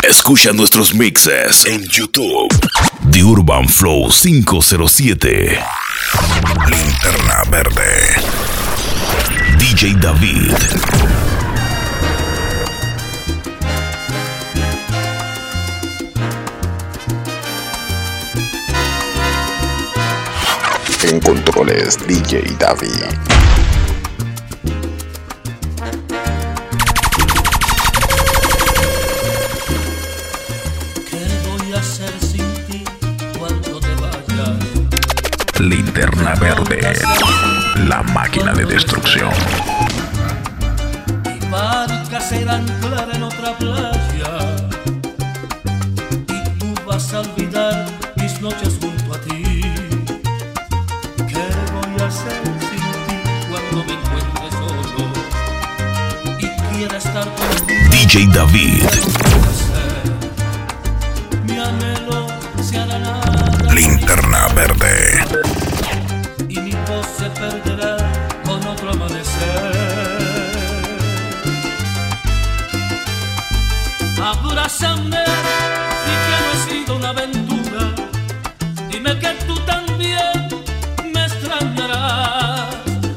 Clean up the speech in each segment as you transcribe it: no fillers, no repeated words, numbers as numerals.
Escucha nuestros mixes en YouTube. The Urban Flow 507. Linterna Verde. DJ David. En controles, DJ David. Linterna Verde, la máquina de destrucción. Mi barca será anclar en otra playa y tú vas a olvidar mis noches junto a ti. ¿Qué voy a hacer sin ti cuando me encuentre solo y quiera estar contigo? DJ David. Mi anhelo se hará nada. Linterna Verde. Y mi voz se perderá con otro amanecer. Abrázame y que no he sido una aventura. Dime que tú también me extrañarás.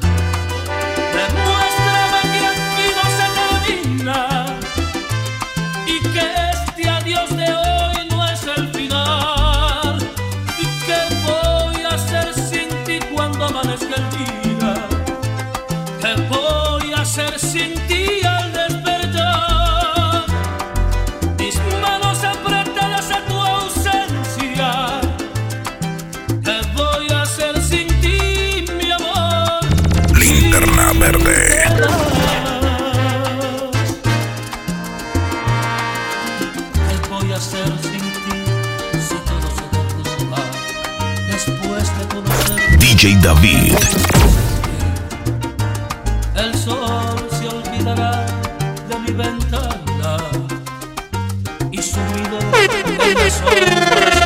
Demuéstrame que aquí no se termina y que este adiós de hoy no es el final. ¿Y qué voy a hacer sin ti cuando amanezca el día? ¿Qué voy a hacer sin ti al despertar? Mis manos apretadas a tu ausencia. ¿Qué voy a hacer sin ti, mi amor? Linterna Verde. ¿Qué voy a hacer sin ti si todo se derrumba después de conocer? DJ David. El sol se olvidará de mi ventana y sumido en las sombras.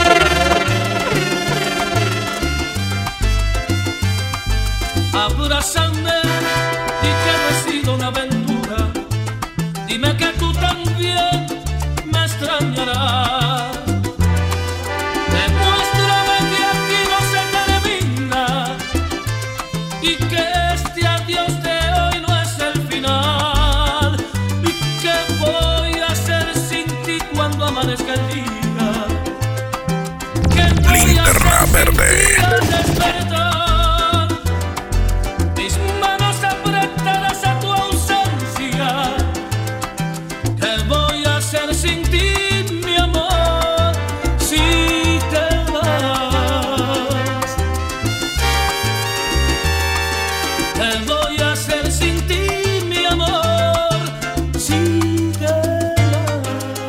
Abrázame y que no he sido una aventura. Dime que tú también me extrañarás. Demuéstrame que aquí no se termina y que este adiós de hoy no es el final. ¿Y qué voy a hacer sin ti cuando amanezca el día? ¿Qué voy a Linterna hacer Verde. sin ti al despertar? Mis manos apretadas a tu ausencia. ¿Qué voy a hacer sin ti, mi amor, si te vas? ¿Qué voy a hacer sin ti, mi amor, si te vas?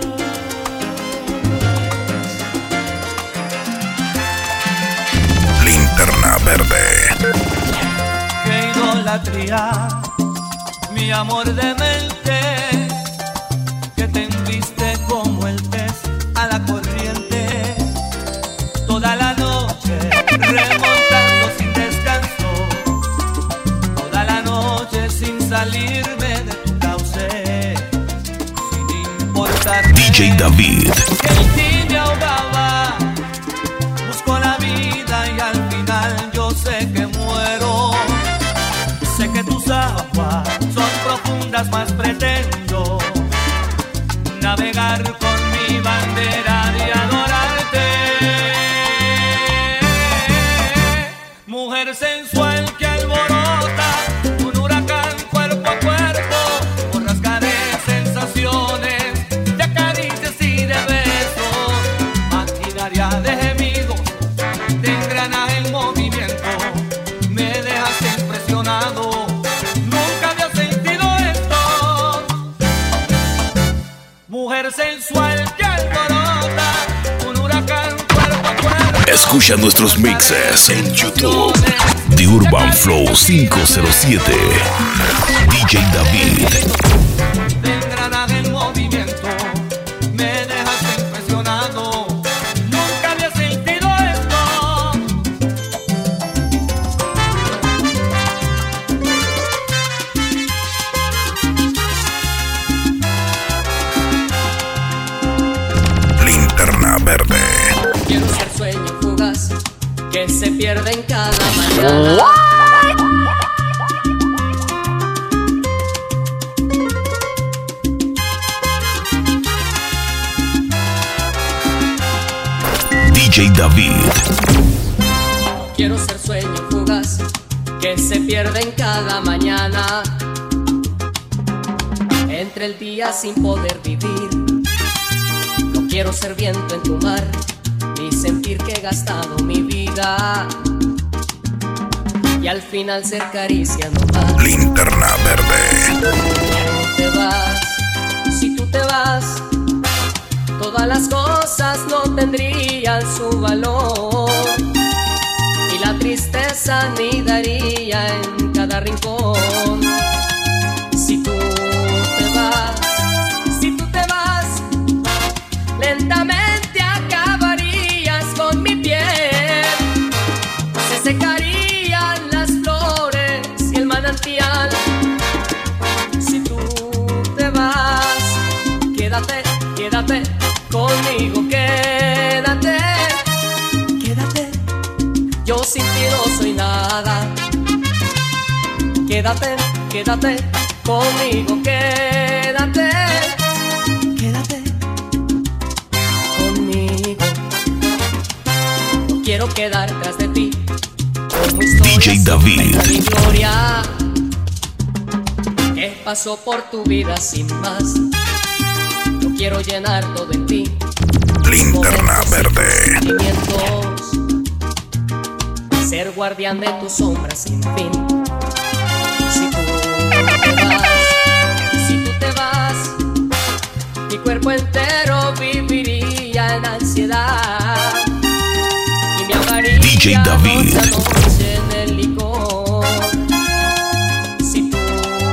Linterna Verde. Qué idolatría, mi amor demente, que te enviste como el pez a la corriente, toda la noche remontando sin descanso, toda la noche sin salirme de tu cauce, sin importar DJ David. que en ti me ahogaba. Busco la vida y al final yo sé que muero. Sé que tus aguas son profundas, mas pretendo navegar con mi bandera y adorarte. Mujer sensual que alborota un huracán cuerpo a cuerpo, borrascaré sensaciones de caricias y de besos, maquinaria de gemidos, de engranaje en movimiento. Me dejaste impresionado, nunca había sentido esto. Mujer sensual que alborota un huracán cuerpo a cuerpo. Escucha nuestros mixes en YouTube. The Urban Flow 507. DJ David. De engranaje en movimiento. Me dejaste impresionado, nunca había sentido esto. Quiero ser sueño fugaz que se pierde en cada mañana. DJ David. Quiero ser sueño fugaz que se pierde en cada mañana. Entre el día sin poder vivir. No quiero ser viento en tu mar, ni sentir que he gastado mi vida y al final ser caricia nomás. Linterna Verde. Si tú te vas, todas las cosas no tendrían su valor y la tristeza anidaría en cada rincón. Si tú te vas, lentamente acabarías con mi piel. Se secarían las flores y el manantial. Si tú te vas, quédate conmigo, quédate. Yo sin ti no soy nada. Quédate conmigo, quédate conmigo. No quiero quedar tras de ti como DJ David. Mi gloria que pasó por tu vida sin más. No quiero llenar todo en ti. Linterna Verde. Ser guardián de tus sombras sin fin. Si tú te vas, mi cuerpo entero viviría en ansiedad y me ahogaría DJ David. noche en el licor. Si tú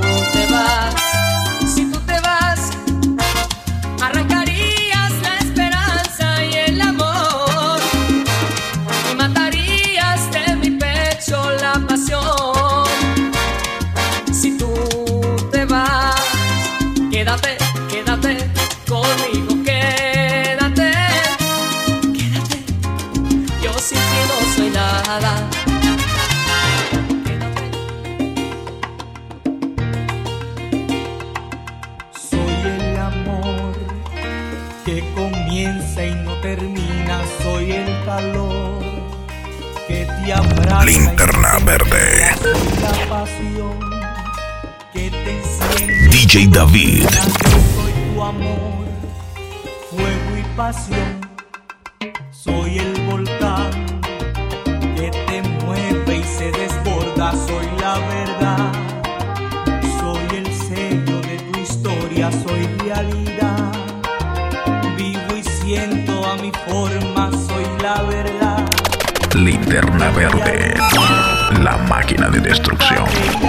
te vas, arrancarías la esperanza y el amor y matarías de mi pecho la pasión. Quédate conmigo, quédate. Yo sin ti no soy nada. Soy el amor que comienza y no termina. Soy el calor que te abraza. Linterna Verde. Soy la pasión que te enciende. DJ David. Soy tu amor, fuego y pasión. Soy el volcán que te mueve y se desborda. Soy la verdad, soy el sello de tu historia. Soy realidad, vivo y siento a mi forma. Soy la verdad. Linterna Verde. La máquina de destrucción.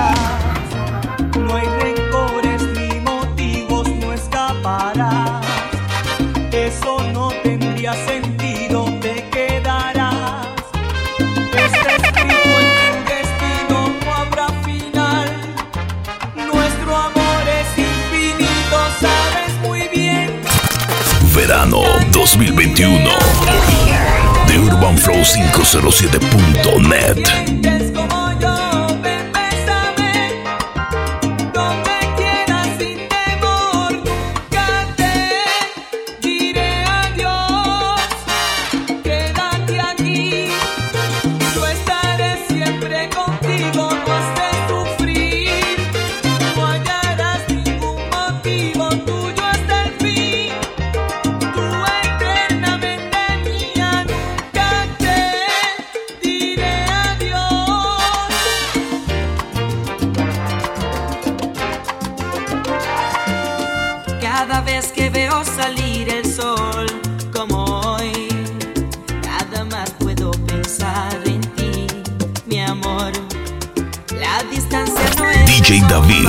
No hay rencores ni motivos, no escaparás. Eso no tendría sentido, te quedarás. Está escrito en tu destino, no habrá final. Nuestro amor es infinito, sabes muy bien. Verano 2021. De UrbanFlow507.net. Es como yo, ven, bésame, donde quieras sin temor. Nunca te diré adiós, quédate aquí. Yo estaré siempre contigo, no has de sufrir. No hallarás ningún motivo, tuyo hasta el fin. Tú eternamente mía, nunca te diré adiós. Cada vez que veo salir el sol como hoy, nada más puedo pensar en ti, mi amor. La distancia no es DJ David.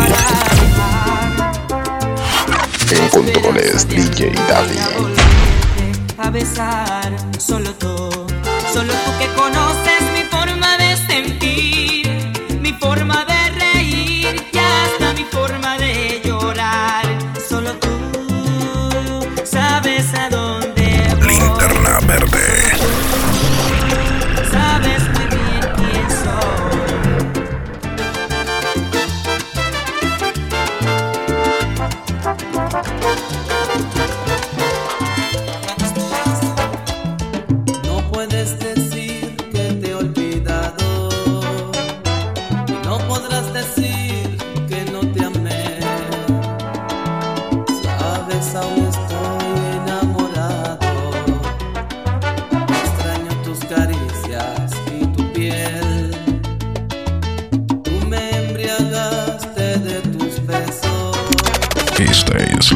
En controles, DJ David. A besar, solo tú que conoces mi forma de sentir, mi forma de reír y hasta mi forma de llorar. Solo tú sabes a dónde voy. Linterna Verde.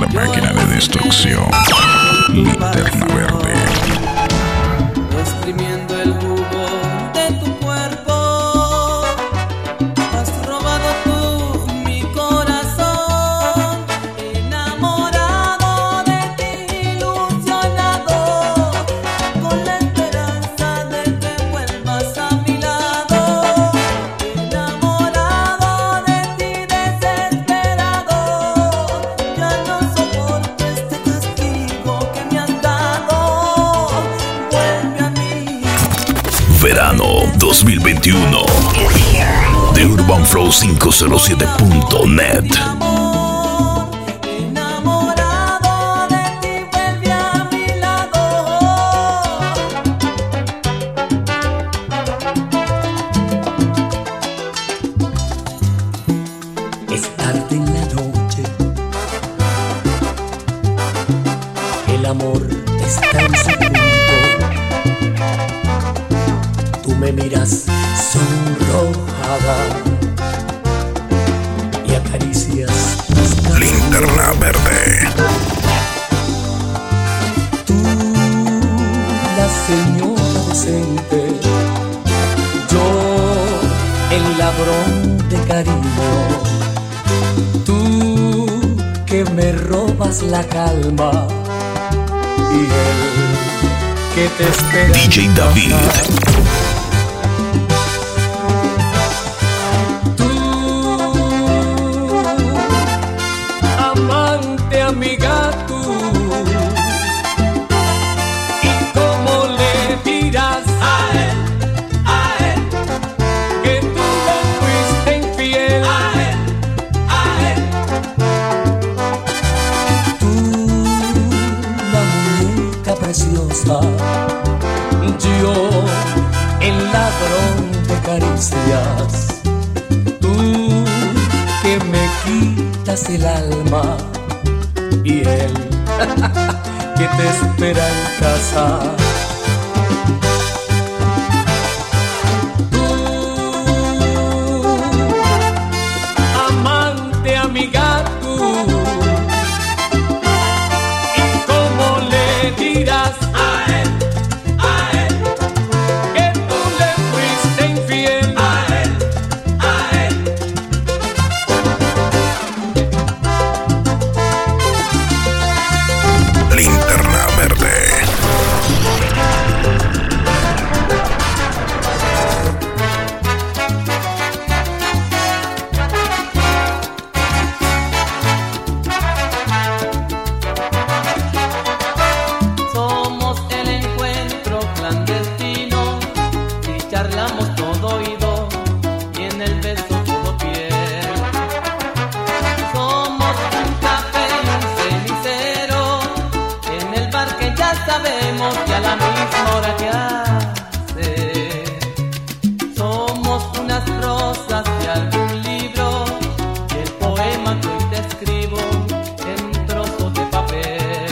La máquina de destrucción. Linterna verde. Exprimiendo el jugo de tu cuerpo, has robado tú mi corazón, enamorado de ti, ilusionado, con la esperanza de que vuelvas a mi lado, enamorado de ti, desesperado, ya no soporto este castigo que me has dado. Vuelve a mí. Verano 2021 de UrbanFlow507.net. Mi amor, enamorado de ti, vuelve a mi lado. Es tarde en la noche, el amor está en su punto. Tú me miras sonrojada y acaricias mis labios. Linterna verde. Tú, la señora decente, yo, el ladrón de cariño. Tú que me robas la calma y él que te espera. DJ David. Tú, amante, amiga, tú, y cómo le dirás a él que tú le fuiste infiel. Tú, la muñeca preciosa, yo, el ladrón de caricias. Tú que me quitas el alma y él que te espera en casa. Tú, amante, amiga, tú, y cómo le dirás a él que tú le fuiste infiel. Linterna verde. Somos el encuentro clandestino y charlamos todo oído y en el beso todo piel. Somos un café y un cenicero en el bar que ya sabemos que a la misma hora que hace. Somos unas rosas de algún libro y el poema que hoy te escribo en trozos de papel.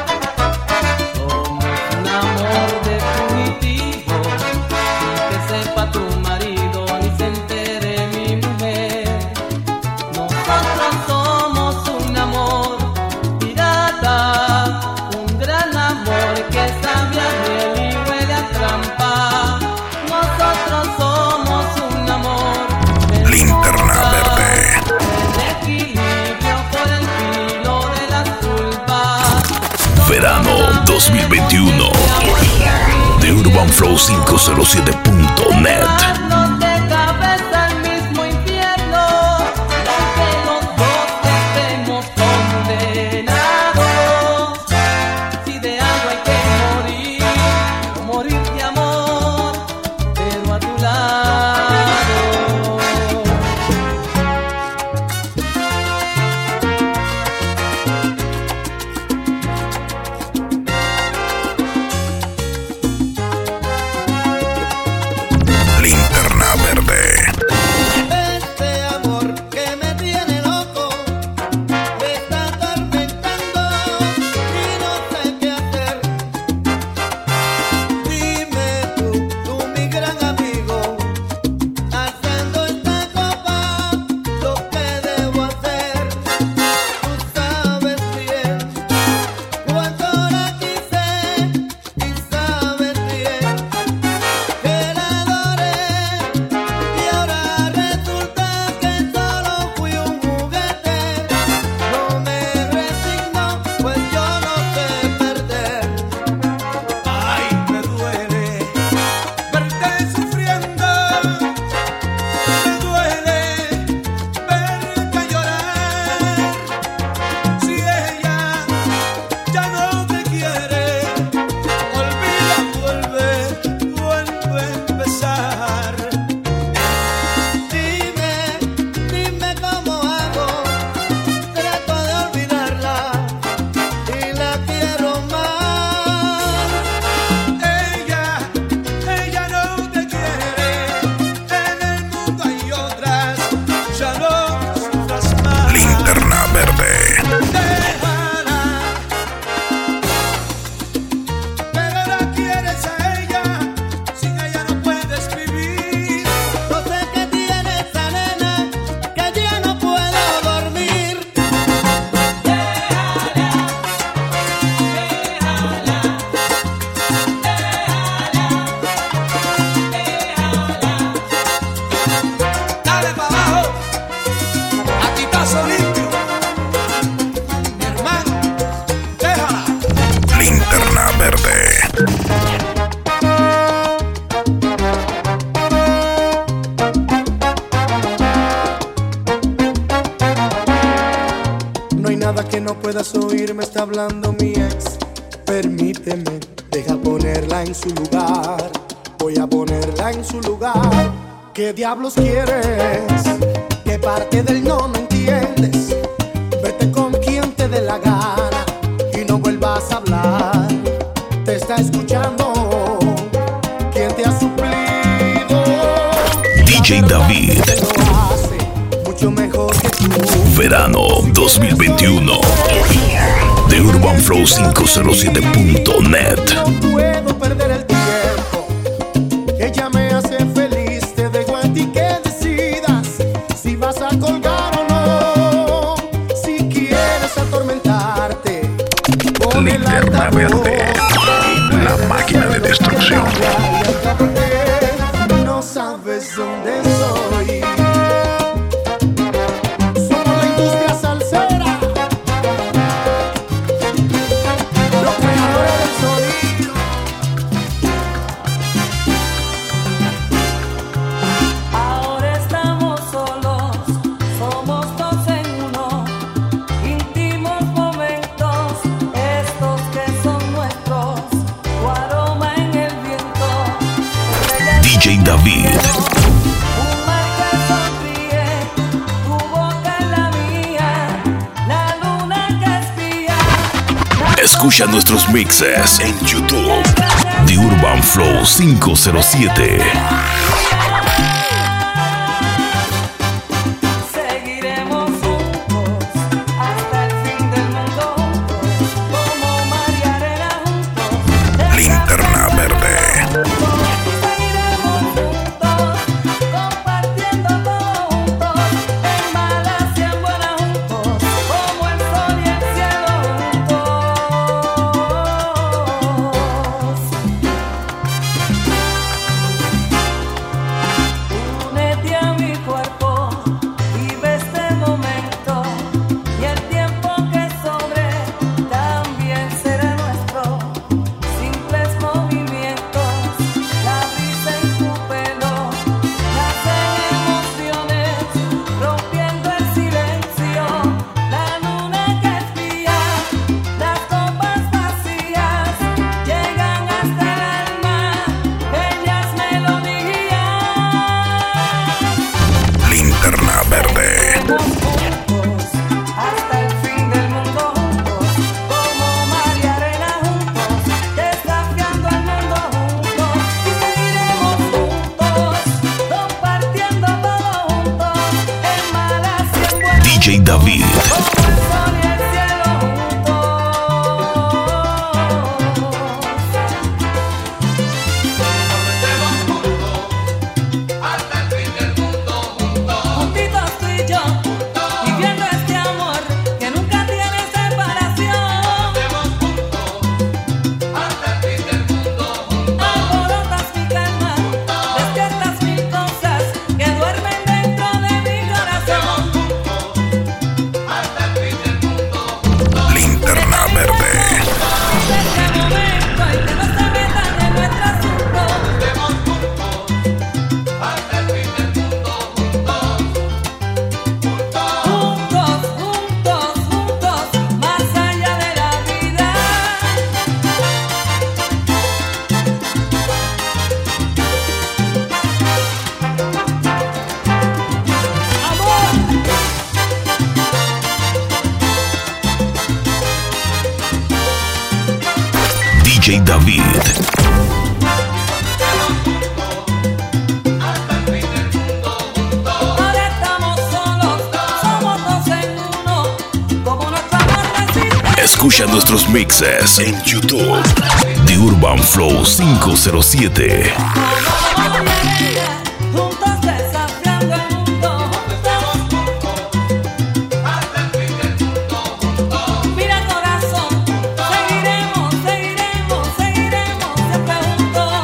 Somos un amor definitivo, sin que sepa tu marido ni se entere mi mujer. Nosotros somos un amor pirata, un gran amor que sabe a miel y huele a trampa. Nosotros somos un amor de Linterna verde. el equilibrio por el filo de las culpas. Verano 2021 de UrbanFlow507.net. Darnos de cabeza al mismo infierno, aunque los dos estemos condenados. Si de algo hay que morir, o morir de amor, pero a tu lado. Linterna puedas oír me está hablando mi ex. Permíteme, deja ponerla en su lugar. Voy a ponerla en su lugar. ¿Qué diablos quieres? ¿Qué parte del no entiendes? Vete con quien te dé la gana y no vuelvas a hablar. Te está escuchando quien te ha suplido. DJ David. Mucho mejor que tú. Verano 2021 de UrbanFlow507.net. No puedo perder el tiempo. Ella me hace feliz. Te dejo a ti que decidas si vas a colgar o no. Si quieres atormentarte con Linterna verde, la máquina de destrucción. No sabes dónde soy. Somos la industria salsera, los creadores del sonido. Ahora estamos solos, somos dos en uno. Íntimos momentos, estos que son nuestros. Tu aroma en el viento. DJ David. Un mar que sonríe, tu boca en la mía, la luna que espía. Escucha nuestros mixes en YouTube de UrbanFlow507. Seguiremos juntos hasta el fin del mundo, como mar y arena juntos. Linterna verde. Seguiremos juntos, compartiendo todo juntos, en malas y en buenas juntos, como el sol y el cielo juntos. Únete a mi cuerpo, vive este momento, y el tiempo que sobre también será nuestro. Simples movimientos, la brisa en tu pelo, nacen emociones, rompiendo el silencio. La luna que espía, las copas vacías, llegan hasta el alma, bellas melodías. Linterna verde. Juntos, hasta el fin del mundo juntos, como mar y arena juntos, desafiando al mundo juntos, y seguiremos juntos, compartiendo todo juntos, en malas y en buenas, DJ David. como el sol y el cielo juntos. Juntitos tú y yo, viviendo este amor que nunca tiene separación. Alborotas mi calma, despiertas mil cosas que duermen dentro de mi corazón. Linterna verde. Este momento y que no se metan en nuestro asunto. Juntos, juntos, juntos, más allá de la vida. Amor. DJ David. Ahora estamos solos, somos dos en uno, como nuestro amor resiste. Escucha nuestros mixes en YouTube de UrbanFlow507. Juntos desafiando el mundo, mira corazón, seguiremos, seguiremos, seguiremos siempre juntos.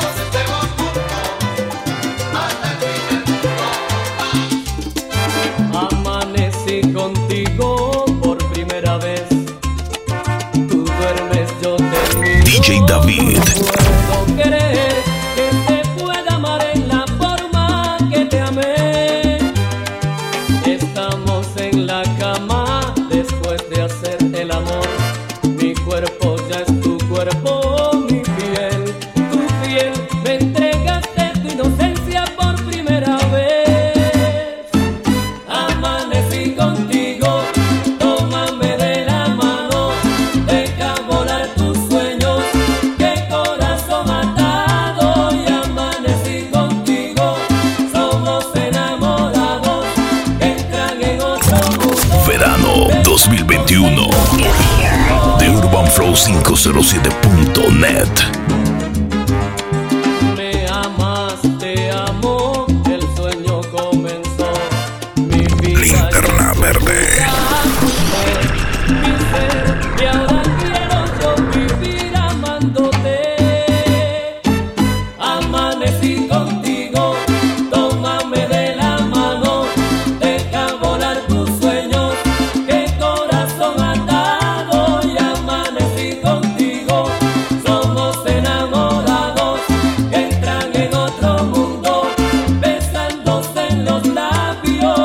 Amanecí contigo por primera vez. Tú duermes, yo termino. DJ David. Puedo creer que te pueda amar en la forma que te amé. Estamos en la cama después de hacer el amor. urbanflow507.net. Me amas, te amo, el sueño comenzó. Mi vida Linterna Verde. Y ahora quiero yo vivir amándote. Amanecí contigo, tómame de la mano, deja volar tus sueños, que corazón atado. Y amanecí contigo, somos enamorados, que entran en otro mundo, besándose en los labios.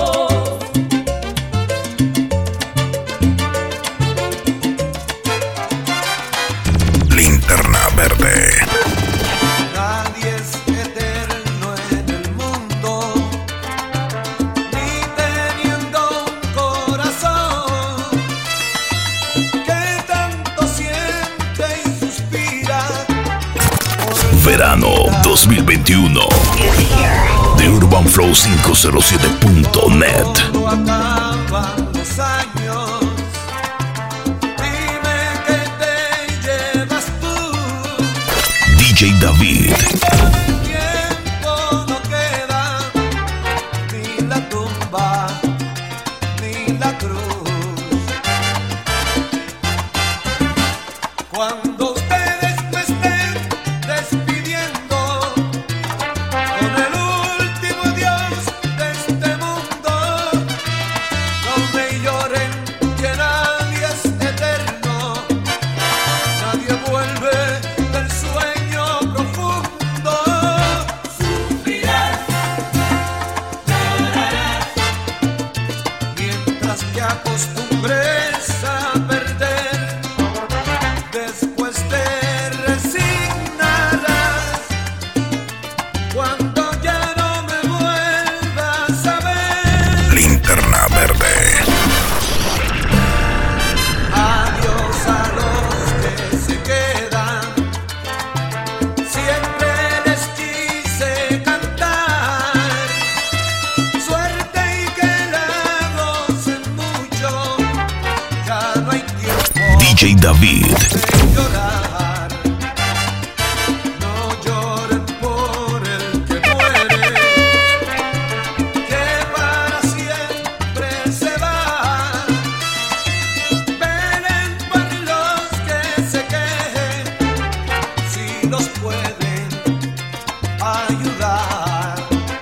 Linterna Verde. Nadie es eterno en el mundo, ni teniendo un corazón que tanto siente y suspira. Verano 2021. De urbanflow507.net. Cuando acaban los años, dime que te llevas tú. DJ David. Tiempo no queda, ni la tumba, ni la cruz. Cuando ustedes me estén despidiendo con el último adiós de este mundo, no me lloren, que nadie es eterno, nadie vuelve del sueño profundo. Sufrirás, llorarás, mientras te acostumbres a perder. Después te resignarás, cuando ya no me vuelvas a ver. Linterna Verde. Adiós a los que se quedan, siempre les quise cantar. Suerte y que la gocen mucho, ya no hay tiempo DJ David. de llorar. No lloren por el que muere, que para siempre se va. Velen por los que se quejen, si los pueden ayudar.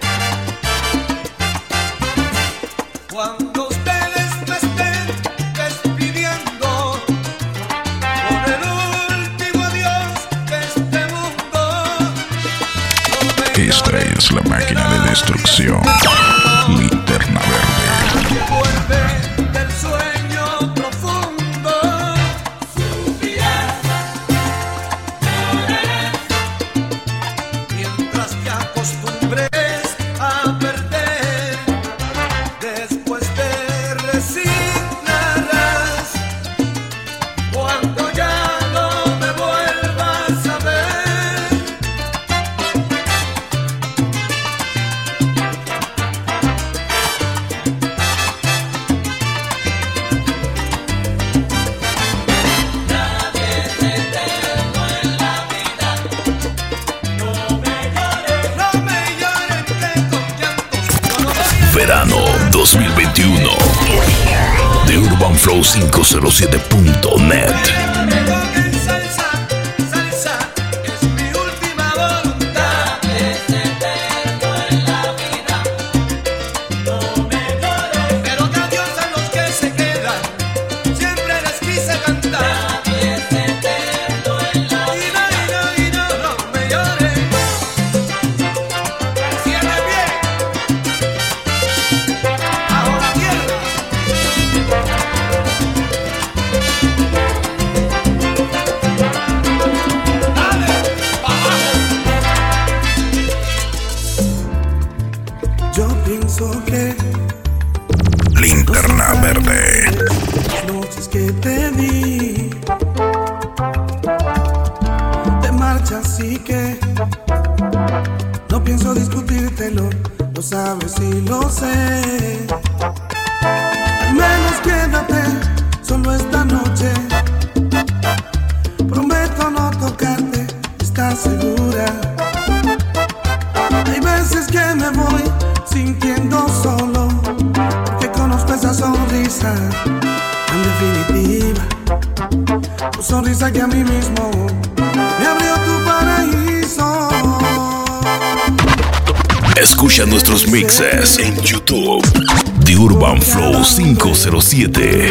Cuando ustedes me estén despidiendo con el último adiós de este mundo, no me Esta es la máquina de destrucción. Linterna Verde. que vuelve del sueño profundo. Sufrirás, llorarás, mientras te acostumbres a perder. Después te resignarás, cuando ya no me vuelvas a ver. No me lloren, que con llantos yo no voy a Verano 2021. De urbanflow507.net. me toquen salsa, salsa, es mi última voluntad. Es eterno en la vida, no me lloren. Pero que adiós a los que se quedan, siempre les quise cantar. Es eterno en la vida, y no me lloren. Cierre bien, ahora tierra. Yo pienso que Linterna Verde. las noches que te di te marchas y que no pienso discutírtelo, lo sabes y lo sé. Al menos quédate solo esta noche tocarte, ¿estás segura? Hay veces que me voy sintiendo solo, porque conozco esa sonrisa en definitiva. Tu sonrisa que a mí mismo me abrió tu paraíso. Escucha nuestros mixes en YouTube The Urban Flow 507.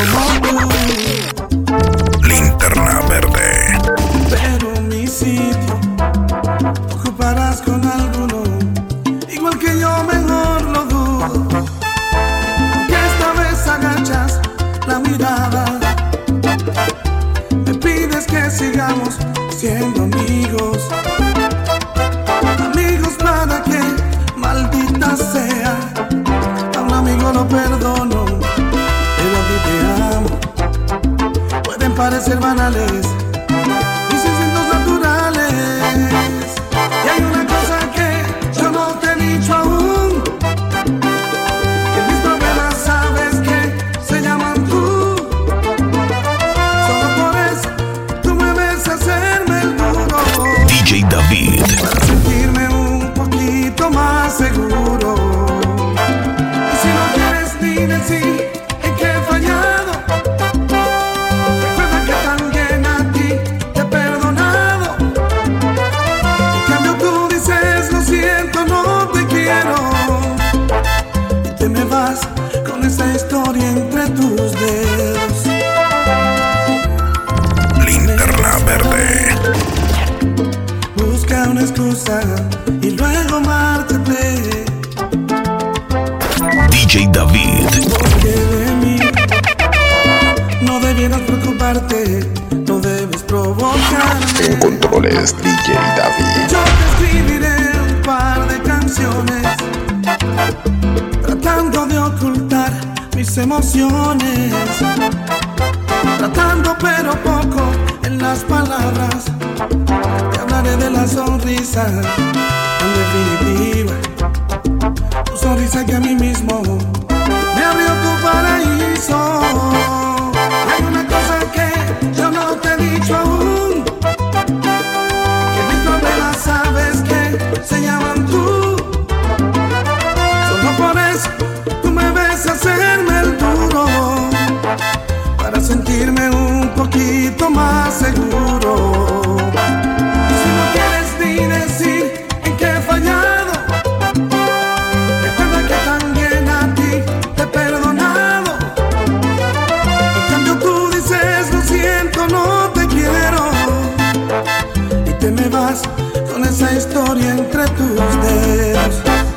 Linterna Verde. Pero mi sitio ocuparás con alguno, igual que yo, mejor lo dudo, porque esta vez agachas la mirada, me pides que sigamos siendo amigos. Amigos para que, maldita sea, a un amigo lo perdono, pero a ti te amo. Pueden parecer banales mis instintos naturales, y hay una cosa que yo no te he dicho aún, que mis problemas sabes que se llaman tú. Solo por eso tú me ves hacerme el duro, DJ David. para sentirme un poquito más seguro. Y si no quieres ni decir en qué he fallado, recuerda que también a ti te he perdonado. En cambio tú dices lo siento, no te quiero, y te me vas con esa historia entre tus dedos. Linterna Verde. Busca una excusa y luego márchate, DJ David. porque de mí no debieras preocuparte, no debes provocarme. En controles DJ David. Yo te escribiré un par de canciones, tratando de ocultar mis emociones, tratando pero poco en las palabras. Te hablaré de la sonrisa, en definitiva, tu sonrisa que a mí mismo me abrió tu paraíso. Hay una cosa que yo no te he dicho aún, que mis problemas sabes que se llaman tú. Solo por eso tú me ves hacerme el duro, para sentirme un poquito más seguro. Y si no quieres ni decir en qué he fallado, recuerda que también a ti te he perdonado. En cambio tú dices lo siento, no te quiero, y te me vas con esa historia entre tus dedos.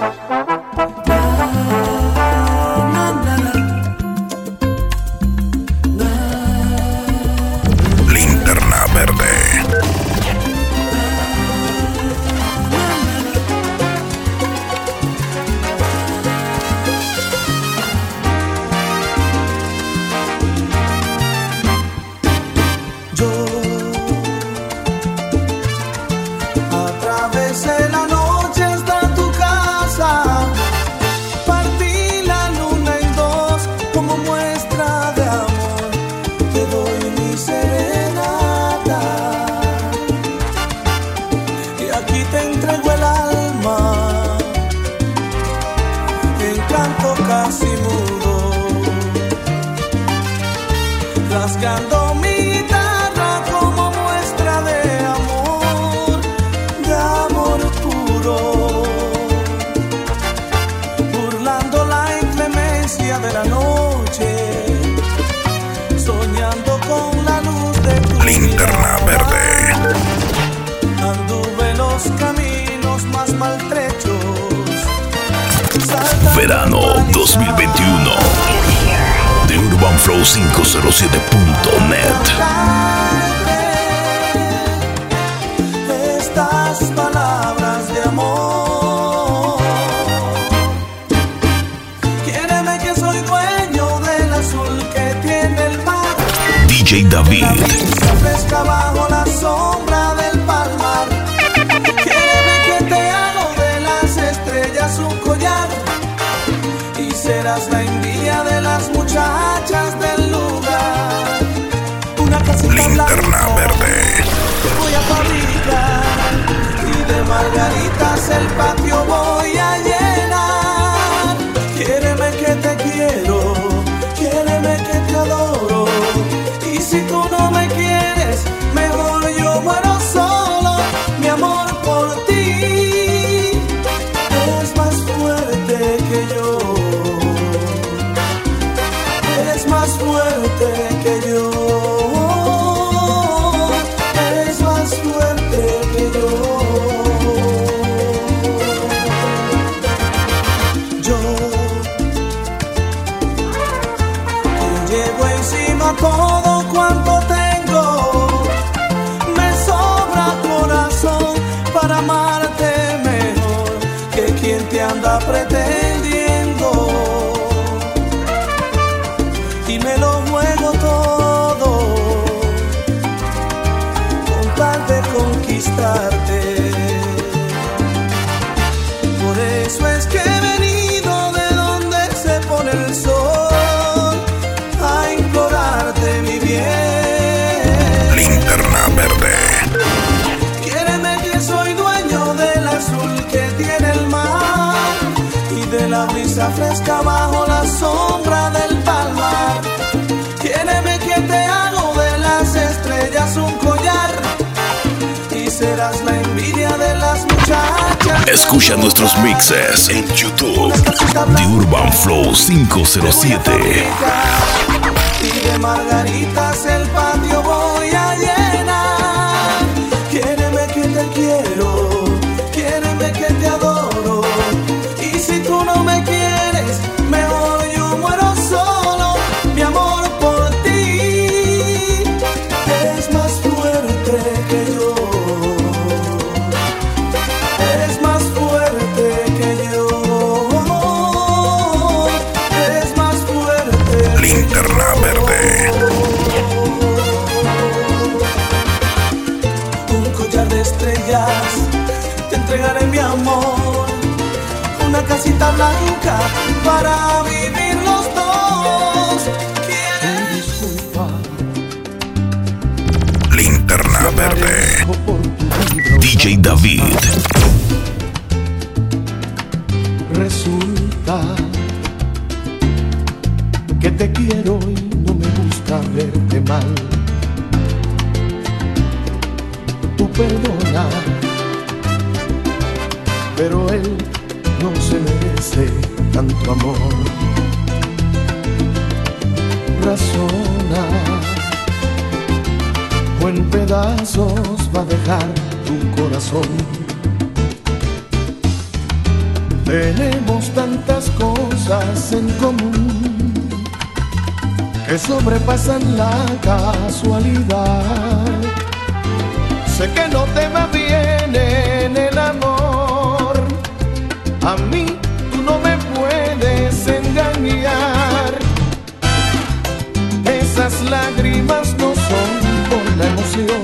Linterna Verde. Yo atravesé la noche hasta tu casa, partí la luna en dos como muestra de amor, te doy mi serenata, y aquí te entrego el alma, en canto casi mudo, rasgando mi guitarra como muestra de amor puro, burlando la inclemencia de la noche, soñando con la luz de tu Linterna mirada. Verde. Anduve los caminos más maltrechos, saltando Verano 2021. The Urban Flow 507.net. estas palabras de amor. Quiéreme que soy dueño del azul que tiene el mar, DJ David. se fresca bajo la sombra del palmar. Quiéreme que te hago de las estrellas un collar, y serás la envidia de las muchachas del lugar. Una casita blanca el patio voy a llenar. Quiéreme que te quiero, quiéreme que te adoro. Y si tú no me quieres, mejor yo muero solo. Mi amor por ti es más fuerte que yo. Es más fuerte que yo. Es más fuerte que yo. Yo te llevo encima todo cuanto tengo. Me sobra corazón para amarte mejor que quien te anda pretendiendo. Y me lo juego todo con tal de conquistarte. Por eso es que he venido de donde se pone el sol a implorarte mi bien. Linterna verde. Quiéreme que soy dueño del azul que tiene el mar y de la brisa fresca bajo la sombra del palmar. Quiéreme que te hago de las estrellas un collar y serás la envidia de las muchachas. Escucha nuestros mixes en YouTube. The Urban Flow 507. Y de margaritas el patio voy a llenar. Quiéreme que te quiero, quiéreme que te adoro. Y si tú no me quieres, mejor yo muero solo. Mi amor por ti es más fuerte que yo. Es más fuerte que yo. Es más fuerte. Linterna verde. Un collar de estrellas te entregaré mi amor. Una casita blanca para vivir los dos. Disculpa, Linterna verde. DJ David. resulta que te quiero y no me gusta verte mal. Tú perdona, pero él no se merece tanto amor. Razona, o en pedazos va a dejar tu corazón. Tenemos tantas cosas en común que sobrepasan la casualidad. Sé que no te va bien en el amor, a mí tú no me puedes engañar. Esas lágrimas no son por la emoción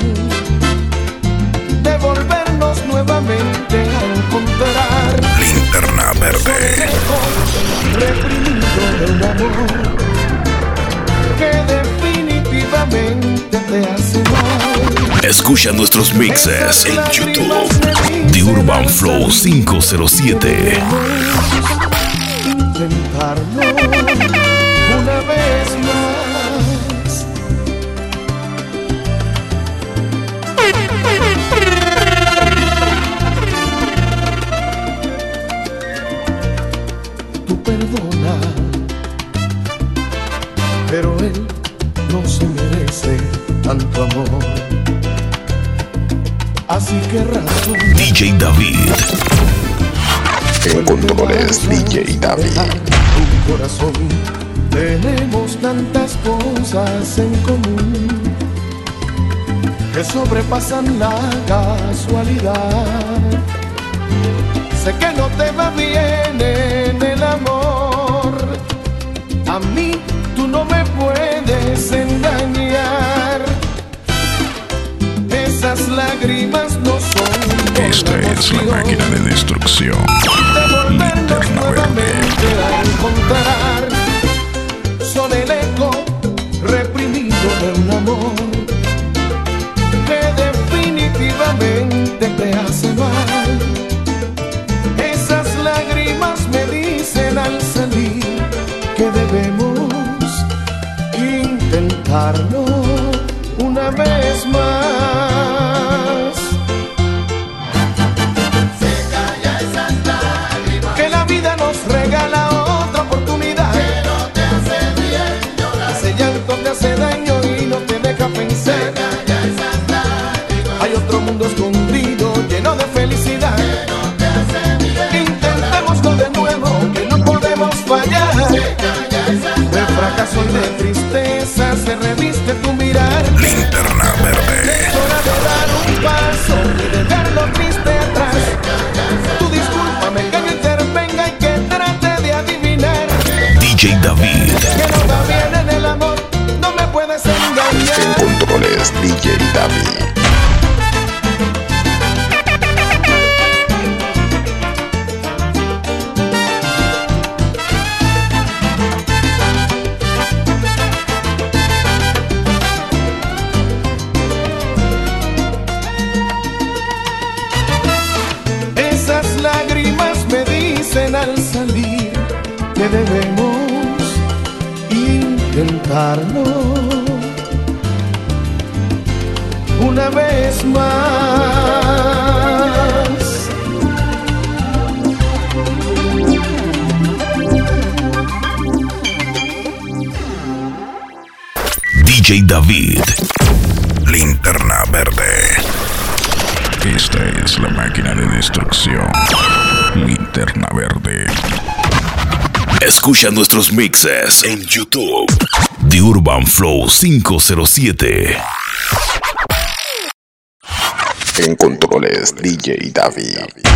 de volvernos nuevamente a encontrar. Linterna verde. Reprimido de un amor que definitivamente te hace mal. Escucha nuestros mixes en YouTube. The Urban Flow 507. Intentarlo una vez más. Tú perdona, pero él no se merece tanto amor. Así que razón. DJ David. En controles, DJ David. Tu corazón, tenemos tantas cosas en común que sobrepasan la casualidad. Sé que no te va bien en el amor, a mí tú no me puedes engañar. Esas lágrimas no son por Esta es la máquina de destrucción. Linterna verde. a encontrar. Son el eco reprimido de un amor que definitivamente te hace mal. David. Esas lágrimas me dicen al salir que debemos intentarlo una vez más. DJ David, Linterna Verde. Esta es la máquina de destrucción. Linterna Verde. Escucha nuestros mixes en YouTube. The Urban Flow 507. En controles, DJ David.